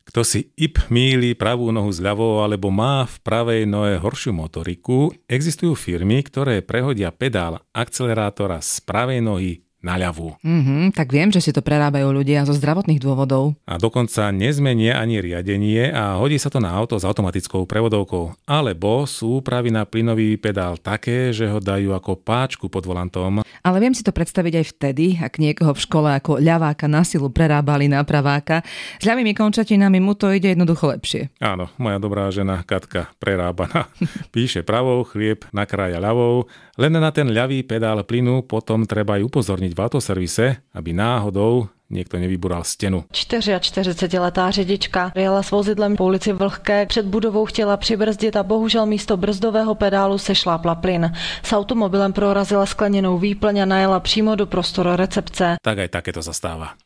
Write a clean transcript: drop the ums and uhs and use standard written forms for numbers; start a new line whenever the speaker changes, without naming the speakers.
Kto si mýli pravú nohu s ľavou alebo má v pravej nohe horšiu motoriku, existujú firmy, ktoré prehodia pedál akcelerátora z pravej nohy na ľavú.
Tak viem, že si to prerábajú ľudia zo zdravotných dôvodov.
A dokonca nezmenia ani riadenie a hodí sa to na auto s automatickou prevodovkou. Alebo sú úpravy na plynový pedál také, že ho dajú ako páčku pod volantom.
Ale viem si to predstaviť aj vtedy, ak niekoho v škole ako ľaváka na silu prerábali na praváka. S ľavými končatinami mu to ide jednoducho lepšie.
Áno, moja dobrá žena Katka prerábaná. Píše pravou, chlieb nakrája ľavou. Len na ten ľavý pedál plynu potom treba aj upozorniť v autoservise, aby náhodou niekto nevybúral stenu.
44letá řidička jela s vozidlem po ulici Vlhké. Před budovou chtěla přibrzdit a bohužel místo brzdového pedálu se šlápla plyn. S automobilem prorazila skleněnou výplň a najela přímo do prostoru recepce.
Tak aj takéto sa stáva.